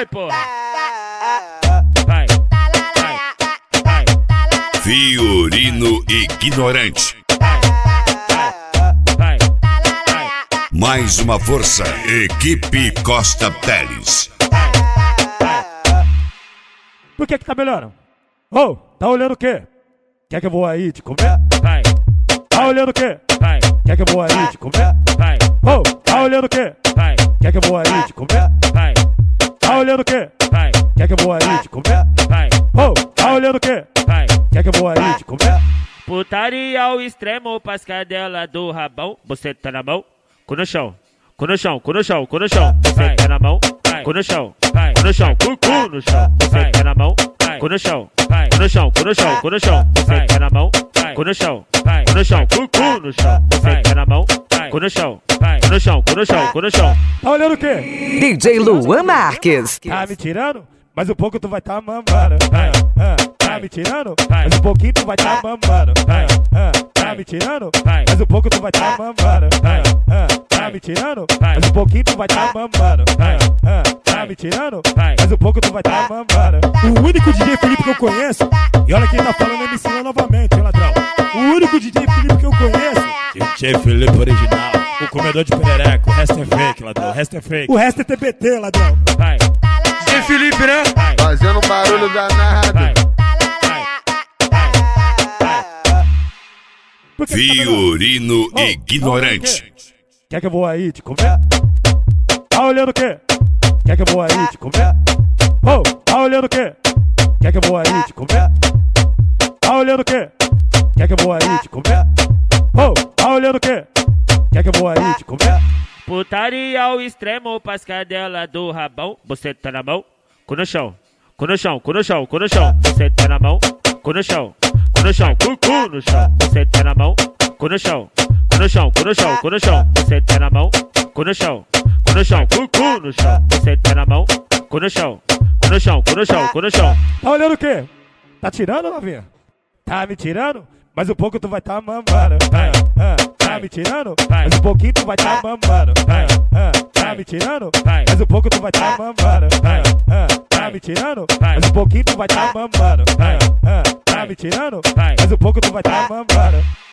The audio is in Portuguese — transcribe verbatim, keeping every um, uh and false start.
Vai, porra. Vai, vai, vai. Fiorino ignorante. Vai, vai. Mais uma força, equipe Costa Teles. Por que que tá melhorando? Ô, tá olhando o quê? Quer que eu vou aí te comer? Vai, Tá olhando o quê? vai, Quer que eu vou aí te comer? vai, Ô, tá olhando o quê? vai, Quer que eu vou aí te comer? vai, Tá olhando o quê? vai, Quer que eu vou aí te comer? vai, Ô, tá olhando o quê? vai. Quer que eu vou aí te comer? Putaria ao extremo, pras cadelas do rabão. Você tá na mão, cu no chão, cu no chão, cu no chão, cu no chão. Você tá na mão, cu no chão, cu no chão, cu cu no chão. Você tá na mão, cu no chão, cu no chão, cu no chão, cu no chão. Você tá na mão, cu no chão, cu no chão, cu cu no chão. Você tá na mão, cu no chão, cu no chão, cu no chão, cu no chão. Tá olhando o quê? D J Luan Marques. Tá me tirando? Mas um pouco tu vai tá mamando. Ah, ah. Tá me tirando? Mas um pouquinho tu vai tá mamando. Ah, ah. Tá me tirando? Mas um pouco tu vai tá mamando. Ah, ah. Tá me tirando? Mas um pouquinho tu vai tá mamando. Ah, ah. Tá me tirando? Mas um pouco tu vai tá mamando. O único D J Felipe que eu conheço, e olha quem tá falando, me ensina novamente, hein, ladrão. O único D J Felipe que eu conheço, D J Felipe original, o comedor de perereca, o resto é fake, ladrão, o resto é fake. o resto é T B T, ladrão. Vai, D J Felipe, né? Fazendo um barulho danado. vai, Por que que tá melhorando? Fiorino Ô, ignorante. Quer que eu vou aí te comer? Tá olhando o quê? Quer que eu vou aí te comer? Ô, tá olhando o quê? Quer que eu vou aí te comer? Tá olhando o quê? Quer que eu vou aí te comer? Ô, tá olhando o quê? Quer que eu vou aí te comer? putaria ao extremo, pras cadelas do rabão. Você tá na mão, cu no chão, cu no chão, cu no chão, cu no chão. Você tá na mão, cu no chão, cu no chão, cu cu no chão. Você tá na mão, cu no chão, cu no chão, cu no chão, cu no chão. Você tá na mão, cu no chão, cu no chão, cu cu no chão. Você tá na mão, cu no chão, cu no chão, cu no chão, cu no chão. Tá olhando o quê? Tá tirando, novinha? Tá me tirando? Mas um pouco tu vai tá mamando. Ah, ah. Tá me tirando? Mas um pouquinho tu vai tá mamando. Ah, ah. Tá me tirando? Mas um pouco tu vai tá mamando. Ah, ah. Tá me tirando? Mas um pouquinho tu vai tá mamando. Ah, ah. Tá me tirando? Mas um pouco tu vai tá mamando.